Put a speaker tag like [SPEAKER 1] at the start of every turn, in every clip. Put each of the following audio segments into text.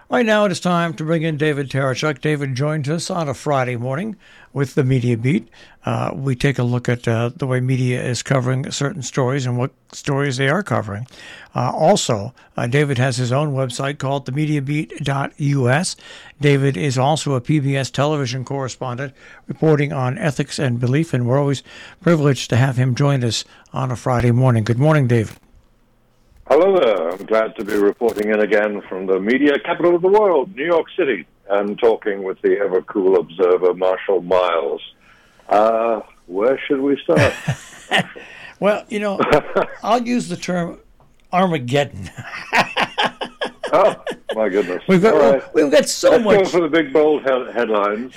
[SPEAKER 1] Right now it is time to bring in David Tarachuk. David joins us on a Friday morning with the Media Beat. We take a look at the way media is covering certain stories and what stories they are covering. Also, David has his own website called themediabeat.us. David is also a PBS television correspondent reporting on ethics and belief, and we're always privileged to have him join us on a Friday morning. Good morning, David.
[SPEAKER 2] Hello there. I'm glad to be reporting in again from the media capital of the world, New York City, and talking with the ever-cool observer, Marshall Miles. Where should we start?
[SPEAKER 1] Well, I'll use the term Armageddon.
[SPEAKER 2] Oh, my goodness.
[SPEAKER 1] We've got so
[SPEAKER 2] Let's
[SPEAKER 1] much.
[SPEAKER 2] go for the big, bold headlines.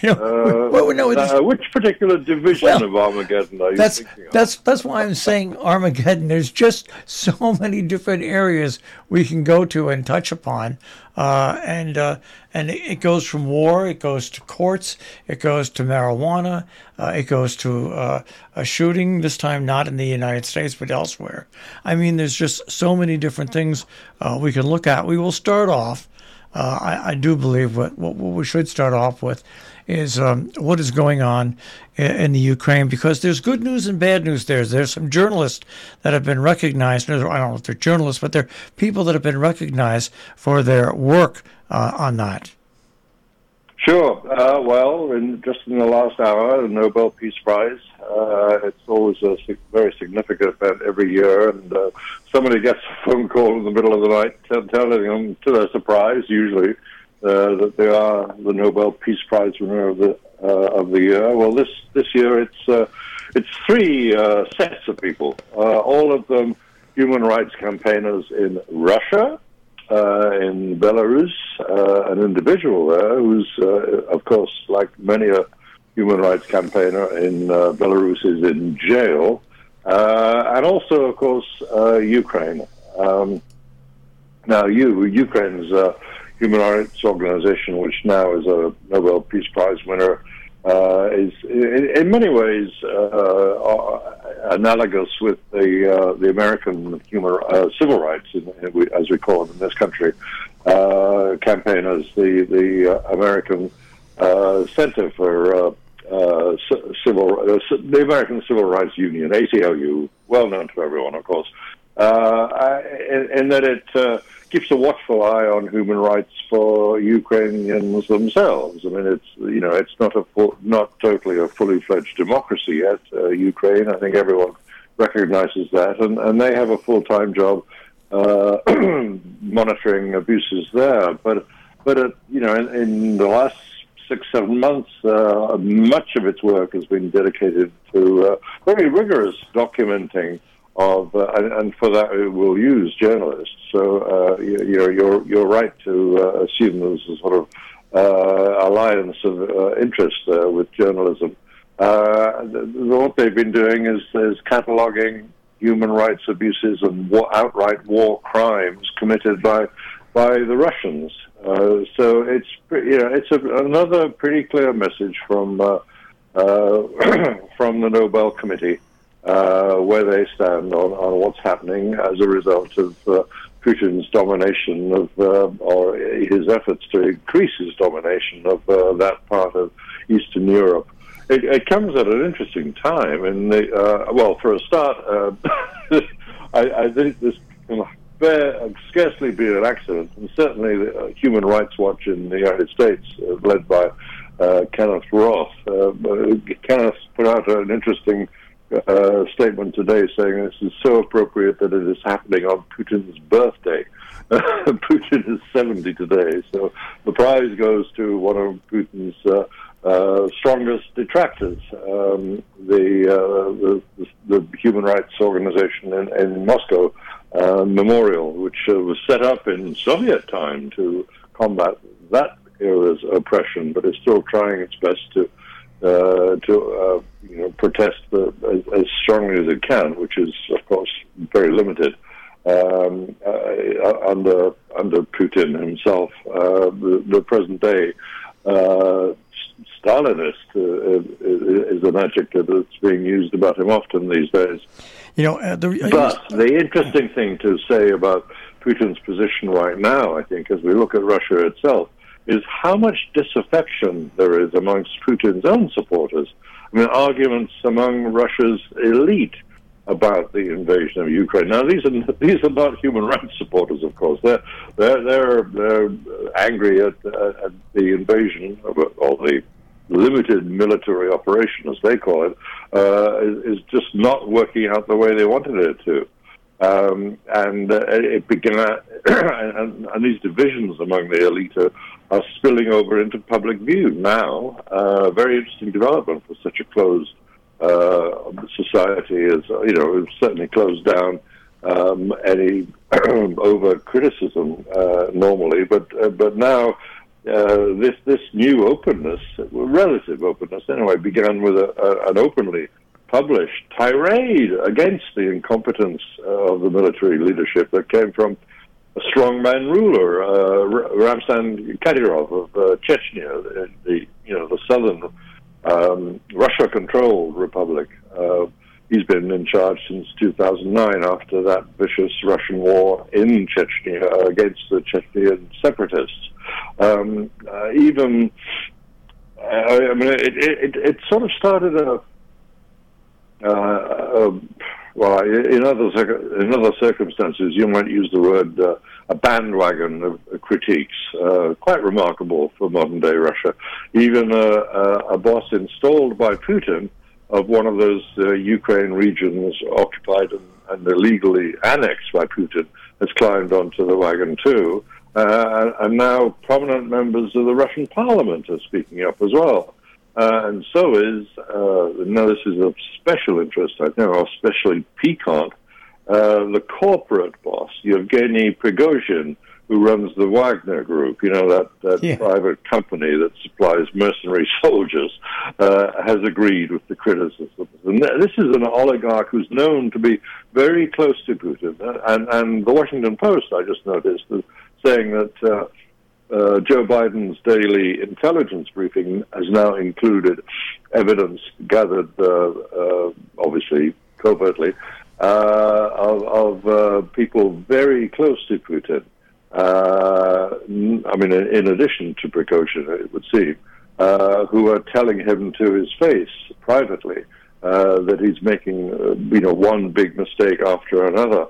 [SPEAKER 2] Which particular division of Armageddon are you thinking of?
[SPEAKER 1] That's why I'm saying Armageddon. There's just so many different areas we can go to and touch upon. And it goes from war, it goes to courts, it goes to marijuana, it goes to a shooting, this time not in the United States but elsewhere. I mean, there's just so many different things we can look at. We will start off, I do believe what we should start off with is what is going on in the Ukraine, because there's good news and bad news there. There's some journalists that have been recognized. I don't know if they're journalists, but they're people that have been recognized for their work on that.
[SPEAKER 2] Sure. Just in the last hour, the Nobel Peace Prize. It's always a very significant event every year, and somebody gets a phone call in the middle of the night telling them, to their surprise, usually, that they are the Nobel Peace Prize winner of the year. Well, this year it's three sets of people, all of them human rights campaigners in Russia, in Belarus, an individual there who's, of course, like many a human rights campaigner in Belarus, is in jail, and also, of course, Ukraine. Ukraine's human rights organization, which now is a Nobel Peace Prize winner, is in many ways analogous with the American civil rights, as we call them in this country, campaigners. The American Center for the American Civil Rights Union, ACLU, well known to everyone, of course, in that it keeps a watchful eye on human rights for Ukrainians themselves. I mean, it's not totally a fully fledged democracy yet. Ukraine, I think everyone recognizes that, and they have a full-time job monitoring abuses there. But in the last 6-7 months, much of its work has been dedicated to very rigorous documenting of, and for that it will use journalists. So you're right to assume there's a sort of alliance of interest with journalism. What they've been doing is cataloging human rights abuses and outright war crimes committed by the Russians. So it's another pretty clear message from from the Nobel Committee, where they stand on what's happening as a result of Putin's domination or his efforts to increase his domination of that part of Eastern Europe. It comes at an interesting time. For a start, I think this can scarcely be an accident, and certainly the Human Rights Watch in the United States, led by Kenneth Roth. Kenneth put out an interesting statement today saying this is so appropriate that it is happening on Putin's birthday. Putin is 70 today, so the prize goes to one of Putin's strongest detractors, the Human Rights Organization in Moscow, Memorial, which was set up in Soviet time to combat that era's oppression, but is still trying its best to protest as strongly as it can, which is, of course, very limited under Putin himself. The present day Stalinist is an adjective that's being used about him often these days.
[SPEAKER 1] The
[SPEAKER 2] interesting thing to say about Putin's position right now, I think, as we look at Russia itself, is how much disaffection there is amongst Putin's own supporters. I mean, arguments among Russia's elite about the invasion of Ukraine. Now, these are not human rights supporters, of course. They're angry at the invasion or the limited military operation, as they call it, is just not working out the way they wanted it to. It began, and these divisions among the elite are spilling over into public view now. Very interesting development for such a closed society as, it's certainly closed down any over criticism normally, but now this new openness, relative openness anyway, began with an openly published tirade against the incompetence of the military leadership that came from a strongman ruler, Ramzan Kadyrov of Chechnya, the southern Russia-controlled republic. He's been in charge since 2009 after that vicious Russian war in Chechnya against the Chechen separatists. It sort of started in other circumstances, you might use the word a bandwagon of critiques, quite remarkable for modern-day Russia. Even a boss installed by Putin of one of those Ukraine regions occupied and illegally annexed by Putin has climbed onto the wagon too. And now prominent members of the Russian parliament are speaking up as well. And so is, now this is of special interest, I think, or especially piquant, the corporate boss, Yevgeny Prigozhin, who runs the Wagner Group, that private company that supplies mercenary soldiers, has agreed with the criticisms. And this is an oligarch who's known to be very close to Putin. And the Washington Post, I just noticed, is saying that Joe Biden's daily intelligence briefing has now included evidence gathered, obviously covertly, of people very close to Putin. In addition to Prigozhin, it would seem, who are telling him to his face privately that he's making, one big mistake after another.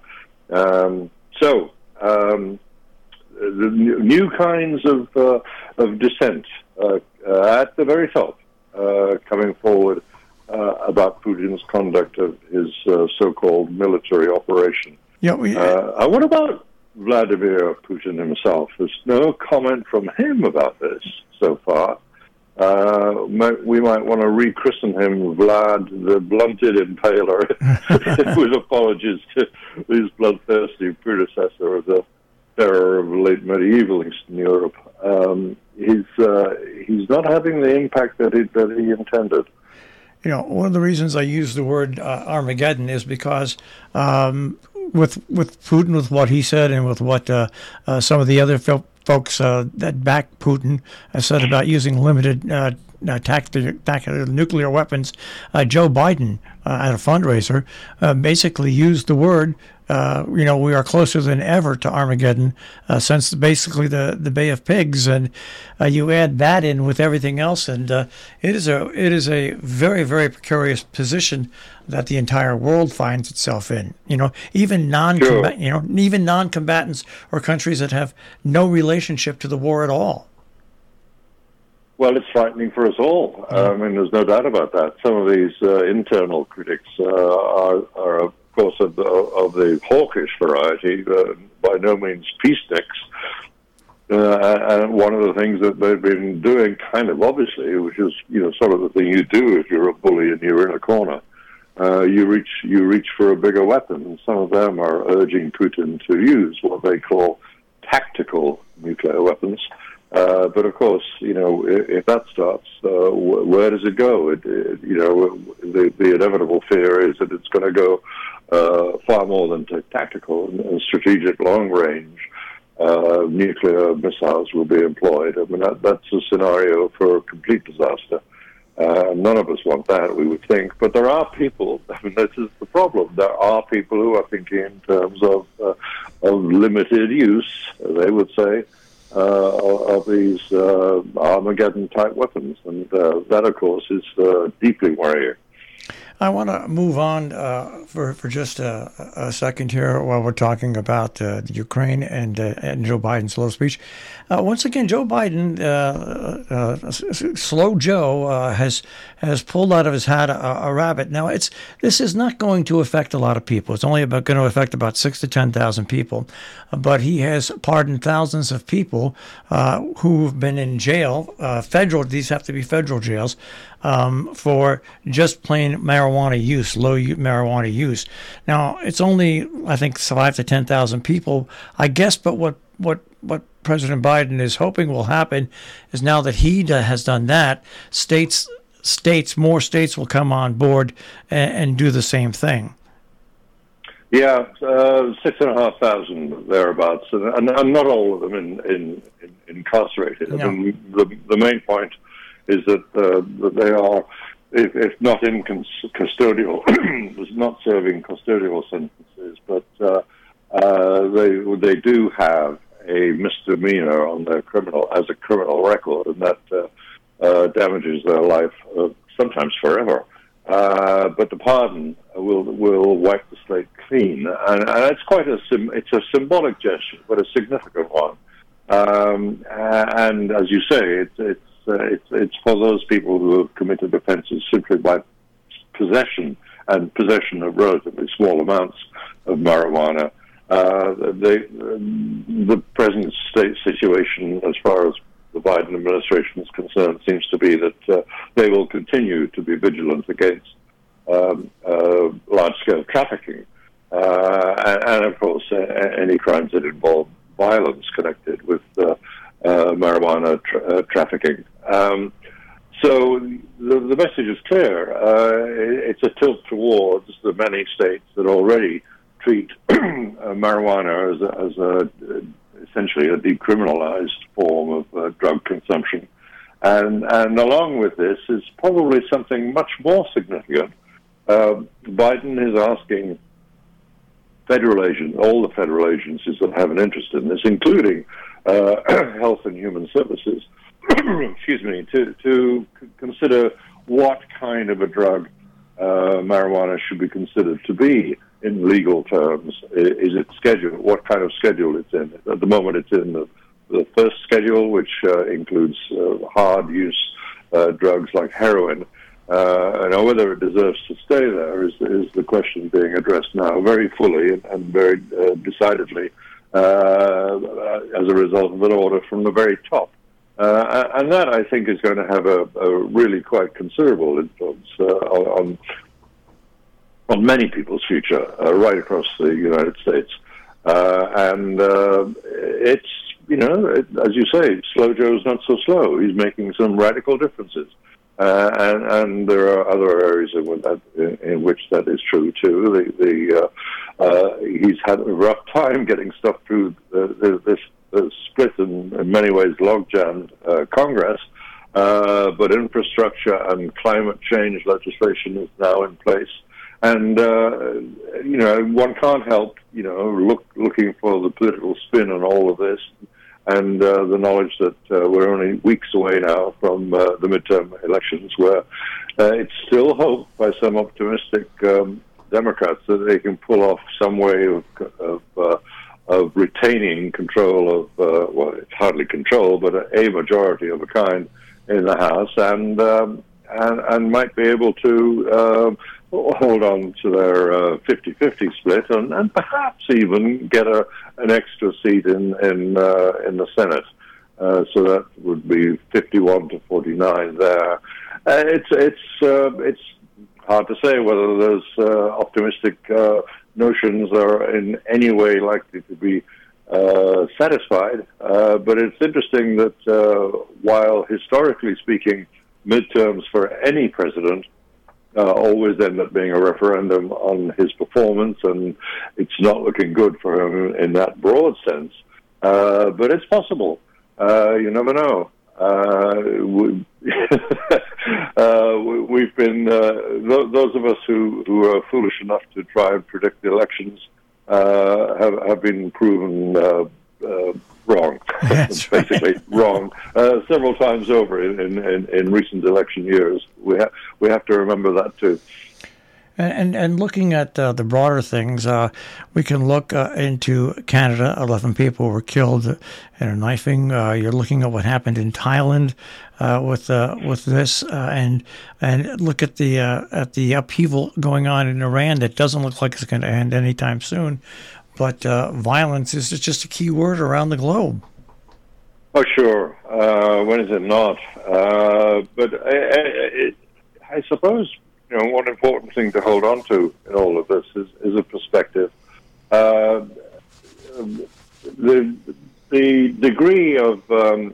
[SPEAKER 2] The new kinds of dissent at the very top coming forward about Putin's conduct of his so-called military operation. What about Vladimir Putin himself? There's no comment from him about this so far. We might want to rechristen him Vlad the Blunted Impaler with apologies to his bloodthirsty predecessor of the terror of late medieval Eastern Europe. He's not having the impact that he intended.
[SPEAKER 1] One of the reasons I use the word Armageddon is because with Putin, with what he said, and with what some of the other folks that back Putin said about using limited tactical nuclear weapons, Joe Biden at a fundraiser basically used the word. We are closer than ever to Armageddon since basically the Bay of Pigs, and you add that in with everything else, and it is a very, very precarious position that the entire world finds itself in. Even non-combatants or countries that have no relationship to the war at all.
[SPEAKER 2] Well, it's frightening for us all. There's no doubt about that. Some of these internal critics are of course, of the hawkish variety, by no means peaceniks. And one of the things that they've been doing, kind of obviously, which is sort of the thing you do if you're a bully and you're in a corner, you reach for a bigger weapon. And some of them are urging Putin to use what they call tactical nuclear weapons. But of course, if that starts, where does it go? The inevitable fear is that it's going to go far more than tactical and strategic long-range nuclear missiles will be employed. That's a scenario for complete disaster. None of us want that, we would think. But there are people, I mean, this is the problem. There are people who are thinking in terms of limited use, they would say, of these Armageddon-type weapons. And that, of course, is deeply worrying.
[SPEAKER 1] I want to move on for just a second here while we're talking about Ukraine and Joe Biden's little speech. Once again, Joe Biden, Slow Joe, has pulled out of his hat a rabbit. Now, this is not going to affect a lot of people. It's only going to affect about 6,000 to 10,000 people. But he has pardoned thousands of people who've been in jail. These have to be federal jails. For just plain marijuana use, marijuana use. Now, it's only, I think, 5,000 to 10,000 people, I guess, but what President Biden is hoping will happen is now that he has done that, more states will come on board and do the same thing.
[SPEAKER 2] Yeah, 6,500 thereabouts, and not all of them incarcerated. No. I mean, the main point is that they are, if not in custodial, not serving custodial sentences, but they do have a misdemeanor on their criminal record, and that damages their life sometimes forever. But the pardon will wipe the slate clean, and it's quite it's a symbolic gesture, but a significant one. And as you say, it's for those people who have committed offences simply by possession of relatively small amounts of marijuana. The present state situation, as far as the Biden administration is concerned, seems to be that they will continue to be vigilant against large-scale trafficking, and of course any crimes that involve violence connected with marijuana trafficking. So the message is clear. It's a tilt towards the many states that already treat marijuana as essentially a decriminalized form of drug consumption. And along with this is probably something much more significant. Biden is asking all the federal agencies that have an interest in this, including Health and Human Services, excuse me, to consider what kind of a drug marijuana should be considered to be in legal terms. Is it scheduled? What kind of schedule it's in? At the moment, it's in the first schedule, which includes hard use drugs like heroin. Now, whether it deserves to stay there is the question being addressed now very fully and very decidedly as a result of an order from the very top. And that, I think, is going to have a really quite considerable influence on many people's future right across the United States. And it's, as you say, Slow Joe's not so slow. He's making some radical differences. And there are other areas in which that is true, too. He's had a rough time getting stuff through this split and in many ways log-jammed Congress, but infrastructure and climate change legislation is now in place. And, one can't help, looking for the political spin on all of this, and the knowledge that we're only weeks away now from the midterm elections, where it's still hoped by some optimistic Democrats that they can pull off some way of retaining control of, well, it's hardly control, but a majority of a kind in the House, and might be able to hold on to their 50-50 split, and perhaps even get an extra seat in the Senate. So that would be 51 to 49 there. It's hard to say whether those optimistic notions are in any way likely to be satisfied. But it's interesting that while historically speaking, midterms for any president always end up being a referendum on his performance, and it's not looking good for him in that broad sense. But it's possible. You never know. we've been those of us who are foolish enough to try and predict the elections have been proven wrong.
[SPEAKER 1] That's
[SPEAKER 2] basically
[SPEAKER 1] right.
[SPEAKER 2] wrong several times over in recent election years. We have to remember that too.
[SPEAKER 1] And looking at the broader things, we can look into Canada. 11 people were killed in a knifing. You're looking at what happened in Thailand with this, and look at the upheaval going on in Iran that doesn't look like it's going to end anytime soon. But violence is just a key word around the globe.
[SPEAKER 2] Oh, sure. When is it not? But I suppose, one important thing to hold on to in all of this is a perspective. The degree of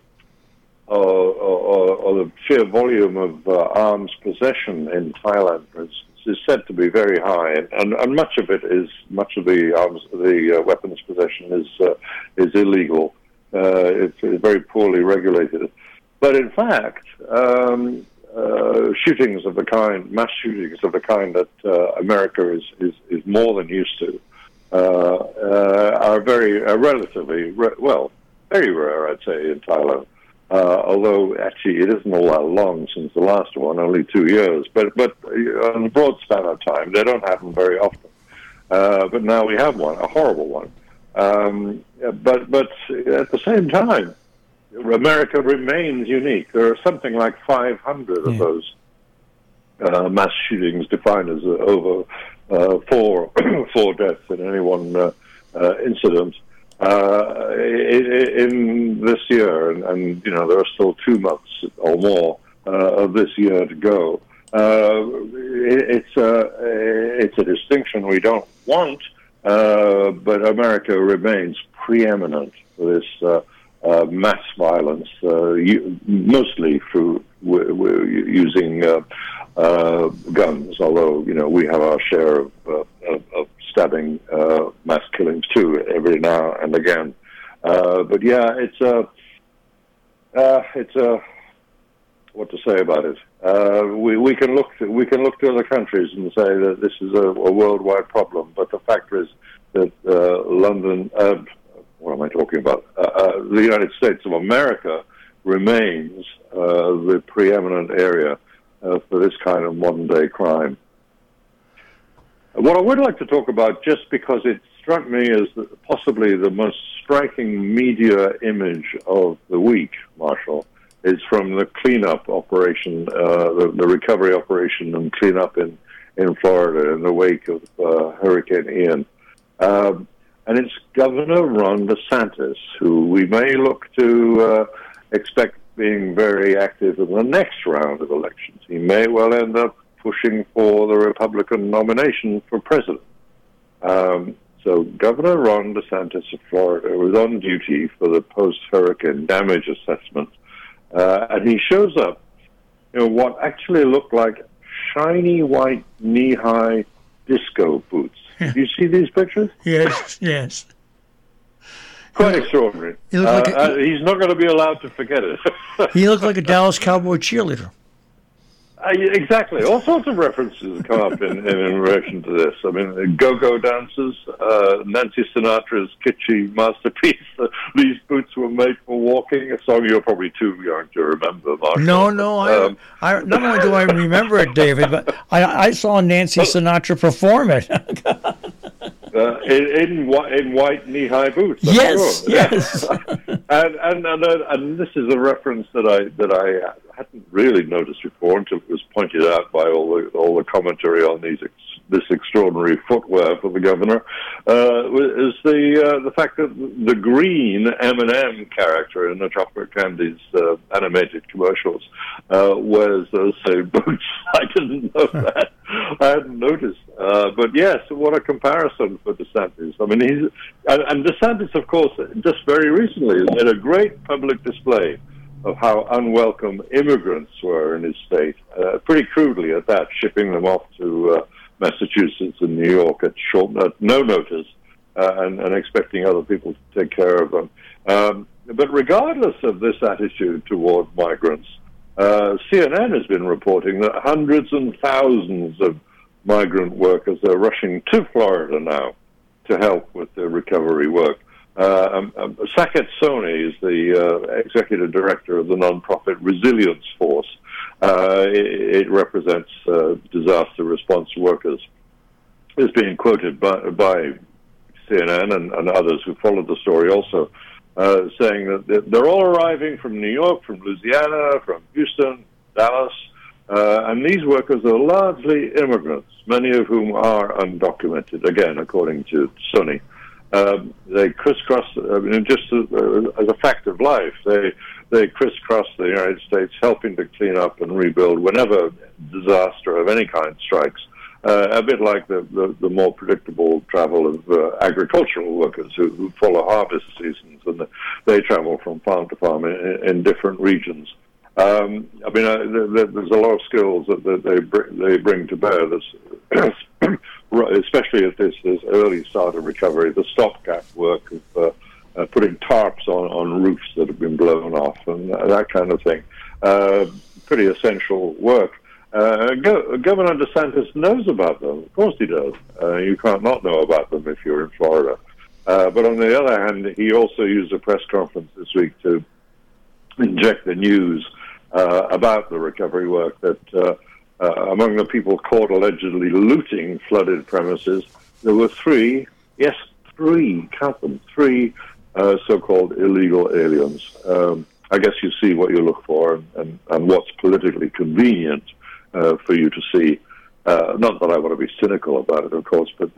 [SPEAKER 2] or the sheer volume of arms possession in Thailand is said to be very high, and much of the weapons possession is illegal. It's very poorly regulated. But in fact, shootings of the kind, mass shootings of the kind that America is more than used to, are relatively very rare, I'd say, in Thailand. Although actually it isn't all that long since the last one, only 2 years. But on a broad span of time, they don't happen very often. But now we have one, a horrible one. But at the same time, America remains unique. There are something like 500 of those mass shootings defined as over four deaths in any one incident in this year, and there are still 2 months or more of this year to go. It's a distinction we don't want, but America remains preeminent for this mass violence, mostly through using guns. Although we have our share of stabbing, mass killings too, every now and again. But yeah, it's what to say about it. We can look to other countries and say that this is a worldwide problem. But the fact is that London. What am I talking about? The United States of America remains the preeminent area for this kind of modern-day crime. What I would like to talk about, just because it struck me as possibly the most striking media image of the week, Marshall, is from the cleanup operation, the recovery operation and cleanup in Florida in the wake of Hurricane Ian. And it's Governor Ron DeSantis, who we may look to expect being very active in the next round of elections. He may well end up pushing for the Republican nomination for president. So Governor Ron DeSantis of Florida was on duty for the post-hurricane damage assessment, and he shows up in what actually looked like shiny white knee-high disco boots. Do you see these pictures?
[SPEAKER 1] Yes.
[SPEAKER 2] Quite extraordinary. He's not going to be allowed to forget it.
[SPEAKER 1] He looked like a Dallas Cowboy cheerleader.
[SPEAKER 2] Exactly. All sorts of references come up in relation to this. I mean, go-go dancers, Nancy Sinatra's kitschy masterpiece, These Boots Were Made for Walking, a song you're probably too young to remember, Marshall.
[SPEAKER 1] No. I not only do I remember it, David, but I saw Nancy Sinatra perform it.
[SPEAKER 2] In white knee-high boots.
[SPEAKER 1] Yes.
[SPEAKER 2] and this is a reference that I hadn't really noticed before until it was pointed out by all the commentary on this extraordinary footwear for the governor. Is the fact that the green M&M character in the chocolate candies animated commercials wears those same boots. I didn't know that. I hadn't noticed. But yes, what a comparison for DeSantis. I mean, and DeSantis, of course, just very recently has made a great public display of how unwelcome immigrants were in his state, pretty crudely at that, shipping them off to Massachusetts and New York at no notice, and expecting other people to take care of them. But regardless of this attitude toward migrants, CNN has been reporting that hundreds and thousands of migrant workers are rushing to Florida now to help with the recovery work. Saket Soni is the executive director of the nonprofit Resilience Force. It represents disaster response workers. Is being quoted by CNN and others who followed the story also, saying that they're all arriving from New York, from Louisiana, from Houston, Dallas, and these workers are largely immigrants, many of whom are undocumented, again, according to Sony. They crisscross, just as a fact of life, they crisscross the United States, helping to clean up and rebuild whenever disaster of any kind strikes. A bit like the more predictable travel of agricultural workers who follow harvest seasons, and they travel from farm to farm in different regions. There's a lot of skills that they bring to bear. Especially at this early start of recovery, the stopgap work of putting tarps on roofs that have been blown off and that kind of thing. Pretty essential work. Governor DeSantis knows about them. Of course he does. You can't not know about them if you're in Florida. But on the other hand, he also used a press conference this week to inject the news about the recovery work that among the people caught allegedly looting flooded premises, there were three, count them, three so-called illegal aliens. I guess you see what you look for and what's politically convenient for you to see. Not that I want to be cynical about it, of course, but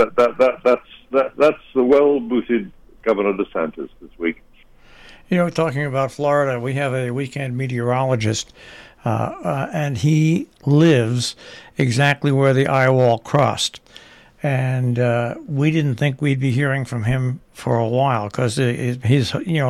[SPEAKER 2] that's the well-booted Governor DeSantis this week.
[SPEAKER 1] Talking about Florida, we have a weekend meteorologist, and he lives exactly where the eye wall crossed. And we didn't think we'd be hearing from him for a while because his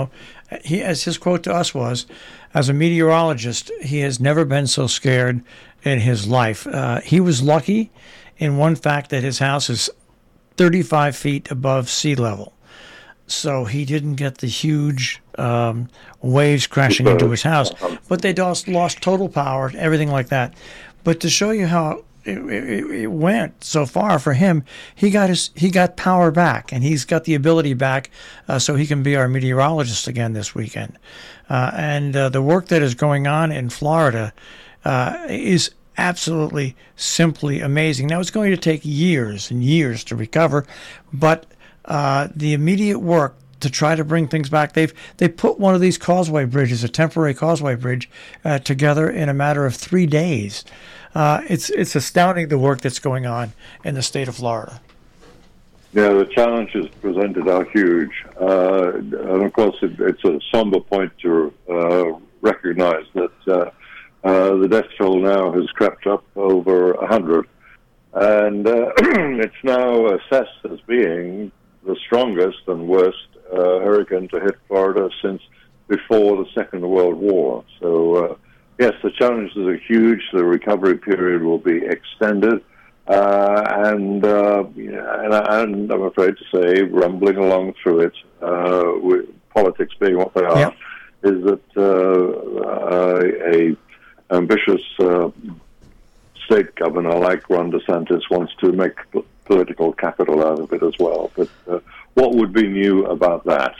[SPEAKER 1] quote to us was, as a meteorologist, he has never been so scared in his life. He was lucky in one fact that his house is 35 feet above sea level. So he didn't get the huge waves crashing into his house. But they lost total power, everything like that. But to show you how it went so far for him, he got power back, and he's got the ability back so he can be our meteorologist again this weekend. And the work that is going on in Florida is absolutely simply amazing. Now, it's going to take years and years to recover, but the immediate work to try to bring things back, they put one of these causeway bridges, a temporary causeway bridge, together in a matter of 3 days. It's astounding the work that's going on in the state of Florida.
[SPEAKER 2] Yeah, the challenges presented are huge, and of course it's a somber point to recognize that the death toll now has crept up over 100, and it's now assessed as being the strongest and worst hurricane to hit Florida since before the Second World War. So, yes, the challenges are huge. The recovery period will be extended. And I'm afraid to say, rumbling along through it, with politics being what they are, is that a ambitious state governor like Ron DeSantis wants to make political capital out of it as well. But what would be new about that?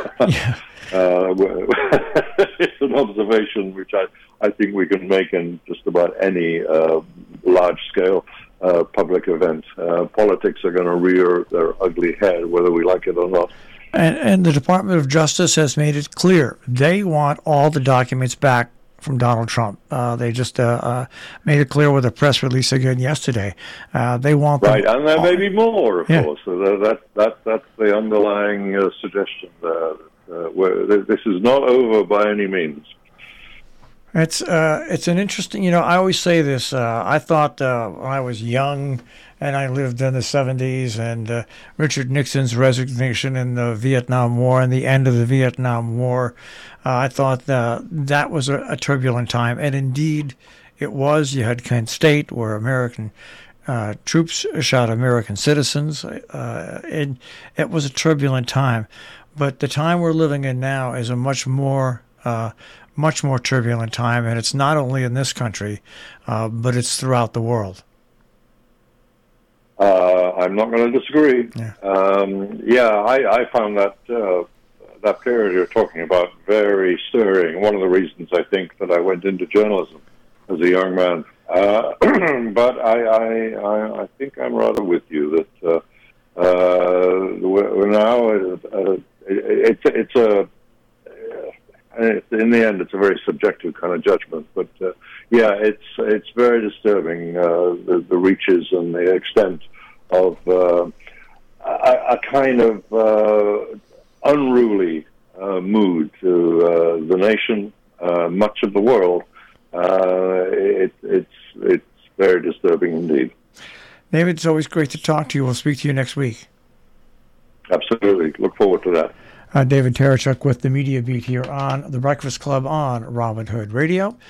[SPEAKER 2] It's an observation which I think we can make in just about any large-scale public event. Politics are going to rear their ugly head, whether we like it or not.
[SPEAKER 1] And the Department of Justice has made it clear they want all the documents back from Donald Trump. They just made it clear with a press release again yesterday. They want
[SPEAKER 2] right, and there may be more, of course. So that's the underlying suggestion there. Where this is not over by any means.
[SPEAKER 1] It's an interesting. I always say this. I thought when I was young and I lived in the 70s and Richard Nixon's resignation in the Vietnam War and the end of the Vietnam War, I thought that was a turbulent time. And indeed, it was. You had Kent State where American troops shot American citizens. It was a turbulent time. But the time we're living in now is a much more much more turbulent time, and it's not only in this country, but it's throughout the world.
[SPEAKER 2] I'm not going to disagree.
[SPEAKER 1] Yeah.
[SPEAKER 2] I found that period you're talking about very stirring. One of the reasons I think that I went into journalism as a young man. But I think I'm rather with you that we're now in the end it's a very subjective kind of judgment. But it's very disturbing, the reaches and the extent of a kind of unruly mood to the nation, much of the world. It's very disturbing indeed.
[SPEAKER 1] David, it's always great to talk to you. We'll speak to you next week.
[SPEAKER 2] Absolutely. Look forward to that.
[SPEAKER 1] David Terechuk with the Media Beat here on The Breakfast Club on Robin Hood Radio.